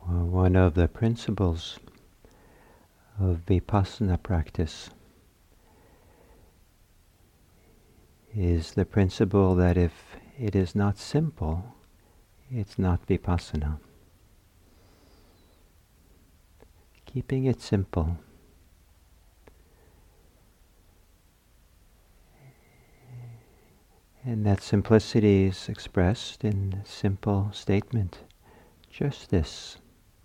One of the principles of vipassana practice is the principle that if it is not simple, it's not vipassana. Keeping it simple. And that simplicity is expressed in a simple statement. Just this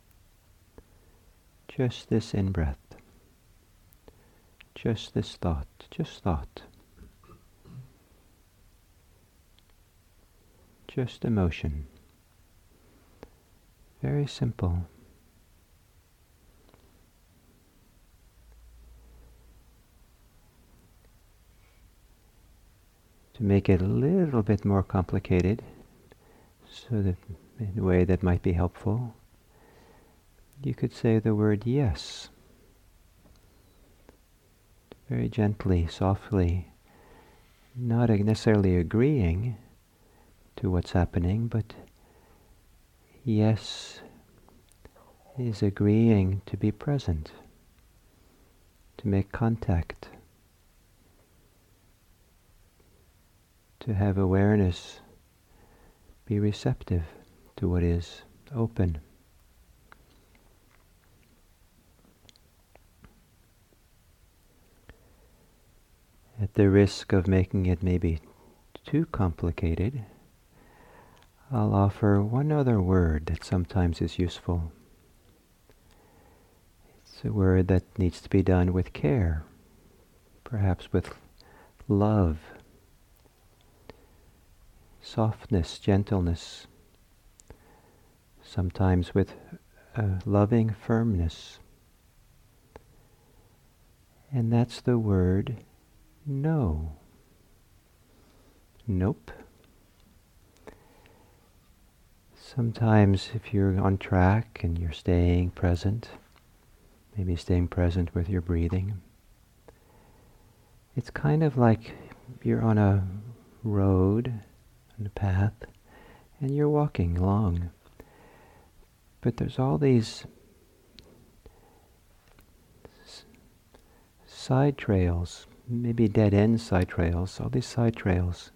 in-breath. Just this thought. Just thought. Just emotion. Very simple. To make it a little bit more complicated, so that in a way that might be helpful, you could say the word yes. Very gently, softly, not necessarily agreeing to what's happening, but yes is agreeing to be present, to make contact, to have awareness, be receptive to what is, open. At the risk of making it maybe too complicated, I'll offer one other word that sometimes is useful. It's a word that needs to be done with care, perhaps with love, softness, gentleness, sometimes with loving firmness. And that's the word no. Nope. Sometimes if you're on track and you're staying present, maybe staying present with your breathing, it's kind of like you're on a road, on a path, and you're walking along. But there's all these side trails, maybe dead-end side trails, all these side trails.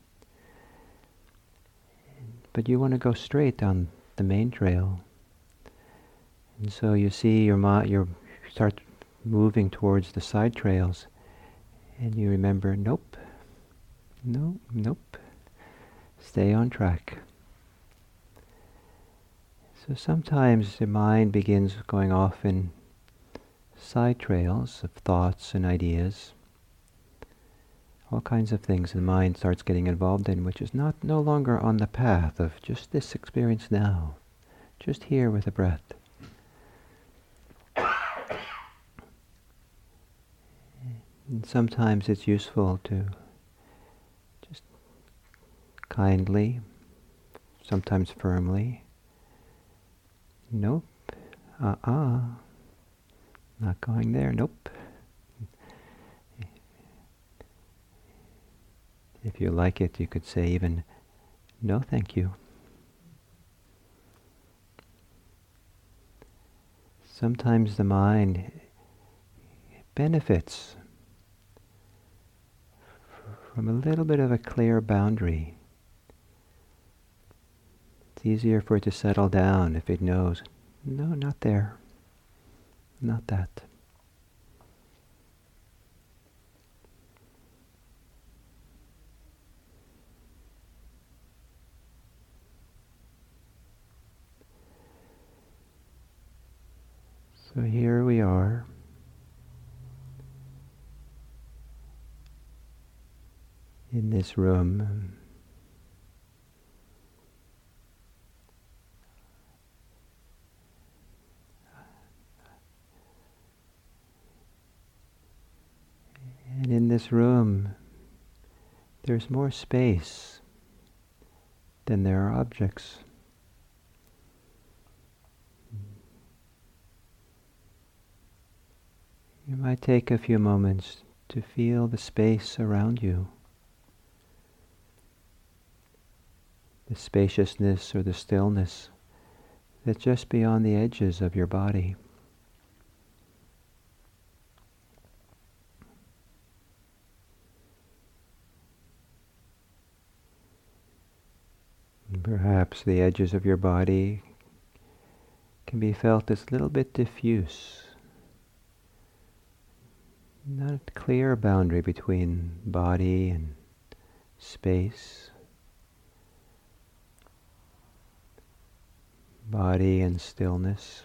But you want to go straight down the main trail. And so you see you start moving towards the side trails, and you remember, nope, nope, stay on track. So sometimes the mind begins going off in side trails of thoughts and ideas, all kinds of things the mind starts getting involved in, which is no longer on the path of just this experience now, just here with the breath. And sometimes it's useful to just kindly, sometimes firmly, nope, not going there, nope. If you like it, you could say even, no thank you. Sometimes the mind benefits from a little bit of a clear boundary. It's easier for it to settle down if it knows, no, not there, not that. So here we are, in this room, and in this room there's more space than there are objects. You might take a few moments to feel the space around you, the spaciousness or the stillness that's just beyond the edges of your body. And perhaps the edges of your body can be felt as a little bit diffuse. Not a clear boundary between body and space, body and stillness.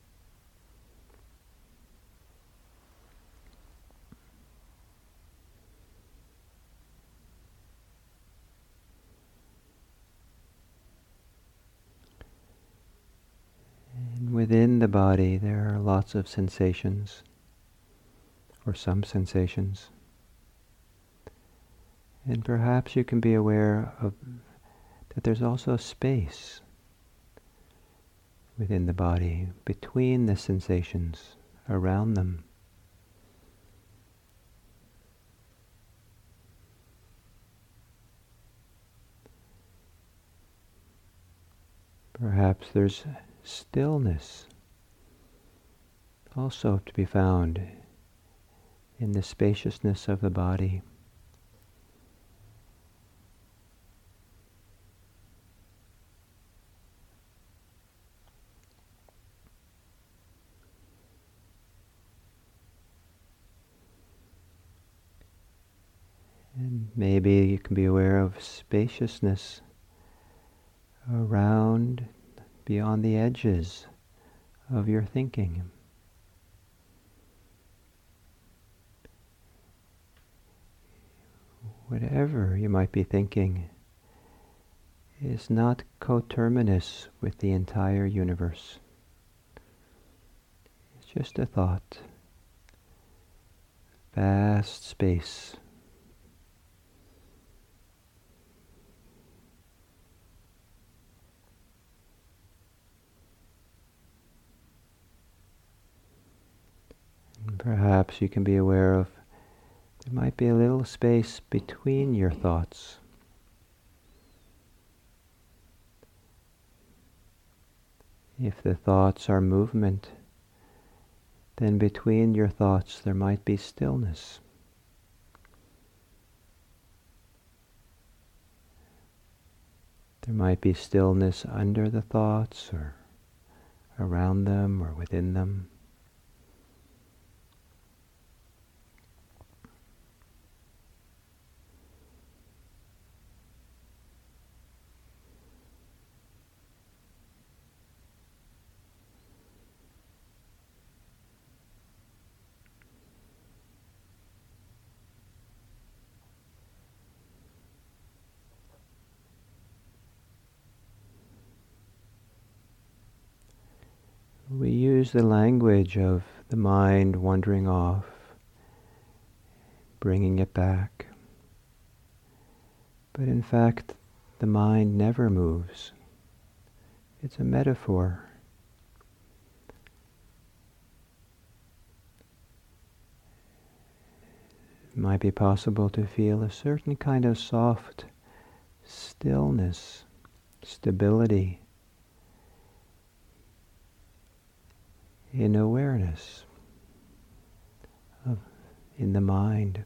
And within the body there are lots of sensations, or some sensations. And perhaps you can be aware of that there's also space within the body, between the sensations, around them. Perhaps there's stillness also to be found in the spaciousness of the body. And maybe you can be aware of spaciousness around, beyond the edges of your thinking. Whatever you might be thinking is not coterminous with the entire universe. It's just a thought, vast space. And perhaps you can be aware of there might be a little space between your thoughts. If the thoughts are movement, then between your thoughts there might be stillness. There might be stillness under the thoughts, or around them, or within them. We use the language of the mind wandering off, bringing it back. But in fact, the mind never moves. It's a metaphor. It might be possible to feel a certain kind of soft stillness, stability in awareness in the mind.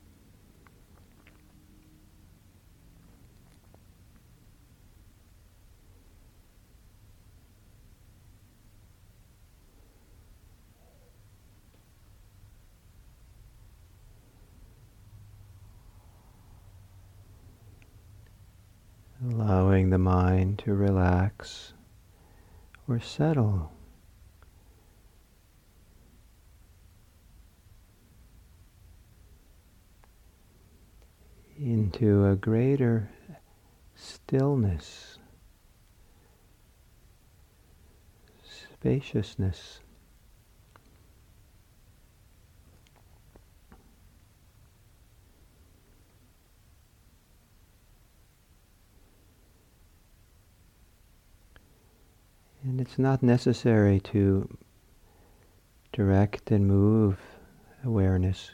Allowing the mind to relax or settle into a greater stillness, spaciousness. And it's not necessary to direct and move awareness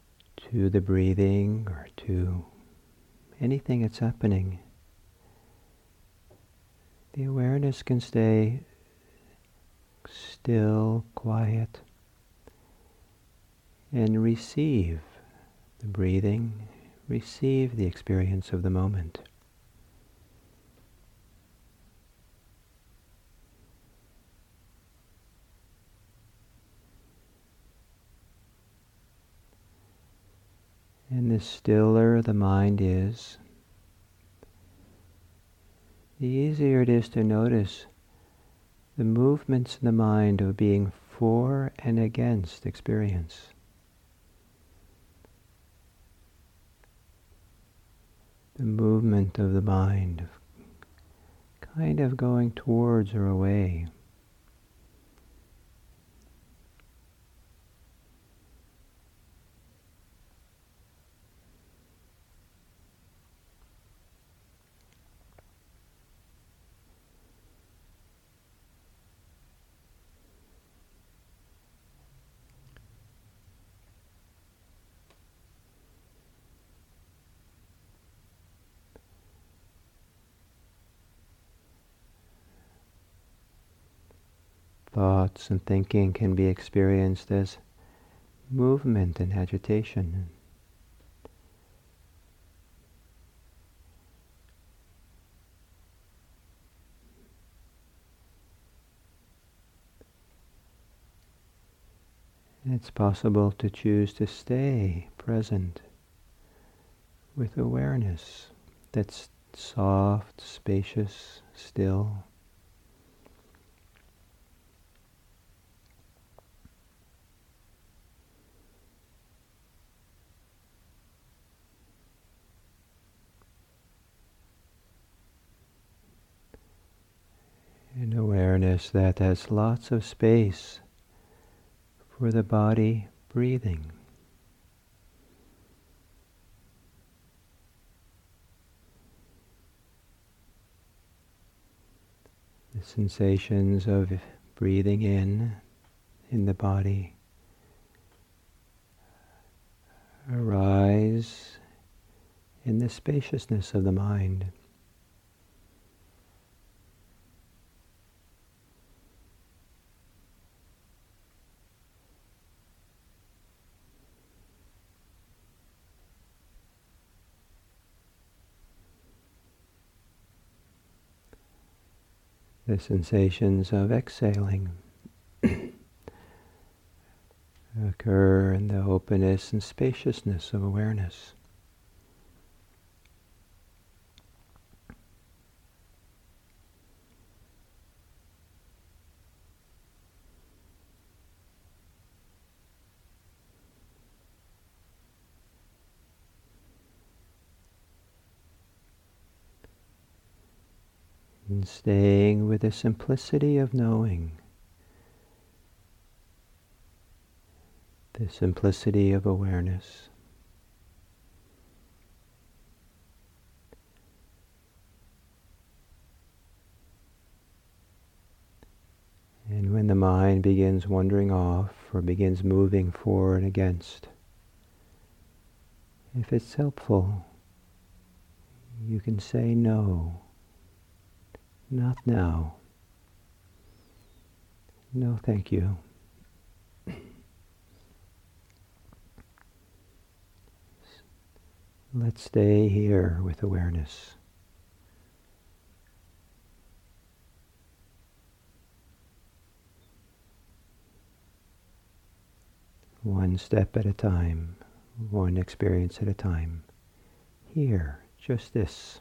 to the breathing or to anything that's happening. the awareness can stay still, quiet, and receive the breathing, receive the experience of the moment. And the stiller the mind is, the easier it is to notice the movements in the mind of being for and against experience. The movement of the mind, kind of going towards or away. Thoughts and thinking can be experienced as movement and agitation. It's possible to choose to stay present with awareness that's soft, spacious, still. An awareness that has lots of space for the body breathing. The sensations of breathing in the body arise in the spaciousness of the mind. The sensations of exhaling occur in the openness and spaciousness of awareness. And staying with the simplicity of knowing, the simplicity of awareness. And when the mind begins wandering off or begins moving for and against, if it's helpful, you can say no. Not now. No, thank you. Let's stay here with awareness. One step at a time, one experience at a time. Here, just this.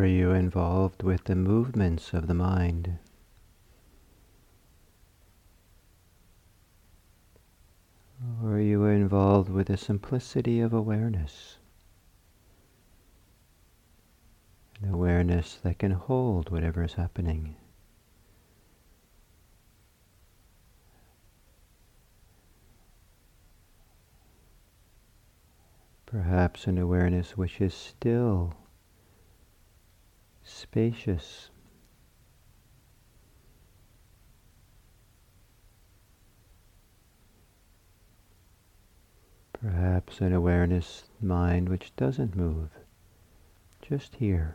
are you involved with the movements of the mind? Or are you involved with the simplicity of awareness? An awareness that can hold whatever is happening. Perhaps an awareness which is still, spacious, perhaps an awareness mind which doesn't move, just here.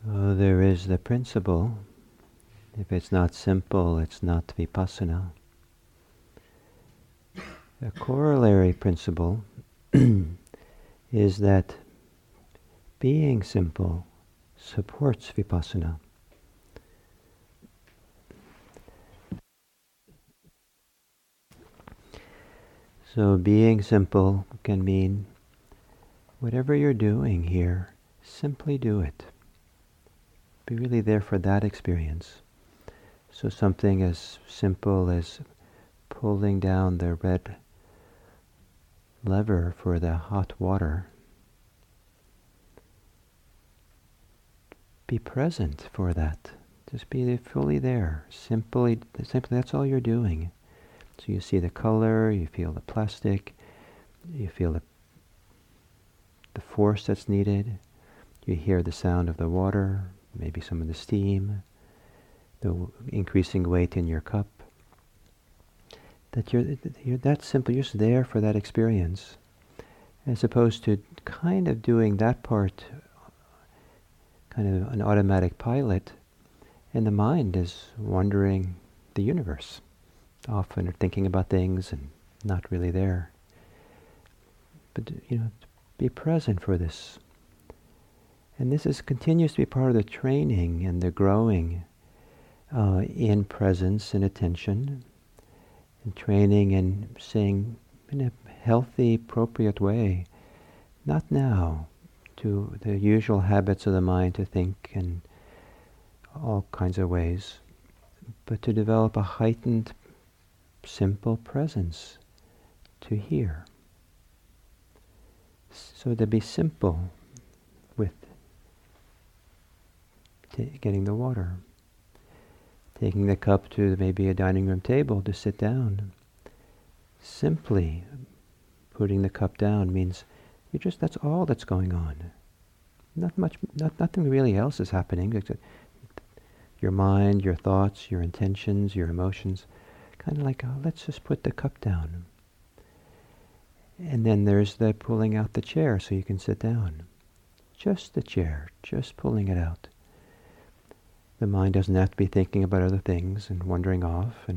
There is the principle. If it's not simple, it's not vipassana. A corollary principle is that being simple supports vipassana. So being simple can mean whatever you're doing here, simply do it. Be really there for that experience. So something as simple as pulling down the red lever for the hot water. Be present for that. Just be fully there. Simply, that's all you're doing. So you see the color, you feel the plastic, you feel the force that's needed, you hear the sound of the water, maybe some of the steam, the increasing weight in your cup. That you're that simple, you're just there for that experience, as opposed to kind of doing that part, kind of an automatic pilot, and the mind is wandering the universe, often thinking about things and not really there. But be present for this. And this continues to be part of the training and the growing in presence and attention, and training and saying in a healthy, appropriate way, not now, to the usual habits of the mind to think in all kinds of ways, but to develop a heightened, simple presence to hear. So to be simple with getting the water, taking the cup to maybe a dining room table to sit down. Simply putting the cup down means that's all that's going on. Nothing really else is happening except your mind, your thoughts, your intentions, your emotions. Kind of like, let's just put the cup down. And then there's the pulling out the chair so you can sit down. Just the chair, just pulling it out. The mind doesn't have to be thinking about other things and wandering off.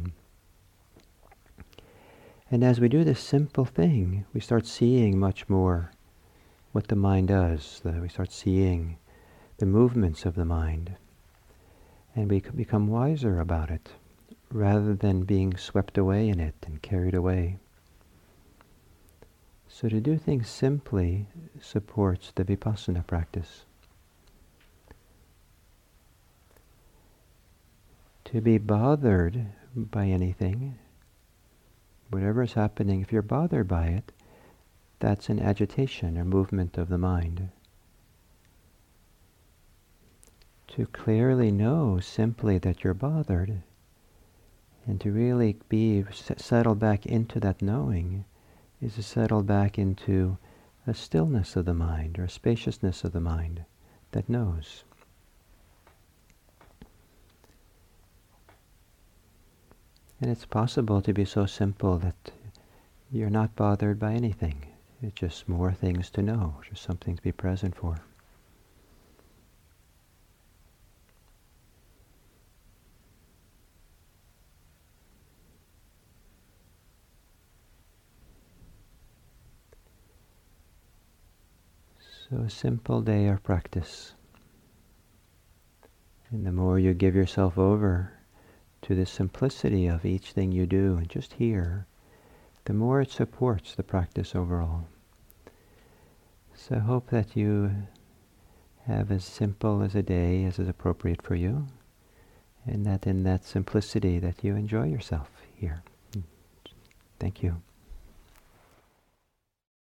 And as we do this simple thing, we start seeing much more what the mind does. We start seeing the movements of the mind. And we become wiser about it, rather than being swept away in it and carried away. So to do things simply supports the vipassana practice. To be bothered by anything, whatever is happening, if you're bothered by it, that's an agitation or movement of the mind. To clearly know simply that you're bothered, and to really be settled back into that knowing, is to settle back into a stillness of the mind or a spaciousness of the mind that knows. And it's possible to be so simple that you're not bothered by anything. It's just more things to know, just something to be present for. So a simple day of practice. And the more you give yourself over to the simplicity of each thing you do and just hear, the more it supports the practice overall. So I hope that you have as simple as a day as is appropriate for you, and that in that simplicity that you enjoy yourself here. Thank you.